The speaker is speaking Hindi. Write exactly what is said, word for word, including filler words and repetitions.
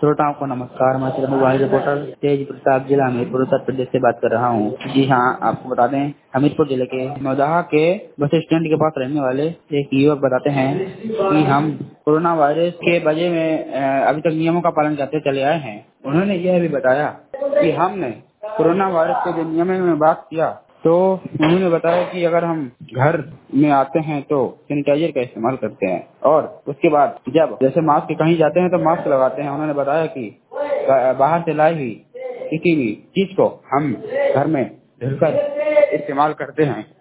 श्रोताओं को नमस्कार। मैं श्रम मोबाइल रिपोर्टर तेज प्रताप जिला हमीरपुर उत्तर प्रदेश से बात कर रहा हूँ। जी हाँ, आपको बता दें, हमीरपुर जिले के मौदाहा के बस स्टैंड के पास रहने वाले एक युवक बताते हैं कि हम कोरोना वायरस के वजह में अ, अभी तक नियमों का पालन करते चले आए हैं। उन्होंने यह भी बताया कि हमने कोरोना वायरस के जो नियमों में बात किया तो उन्होंने बताया कि अगर हम घर में आते हैं तो सैनिटाइजर का इस्तेमाल करते हैं और उसके बाद जब जैसे मास्क कहीं जाते हैं तो मास्क लगाते हैं। उन्होंने बताया कि बाहर से लाई हुई किसी भी चीज को हम घर में ढककर इस्तेमाल करते हैं।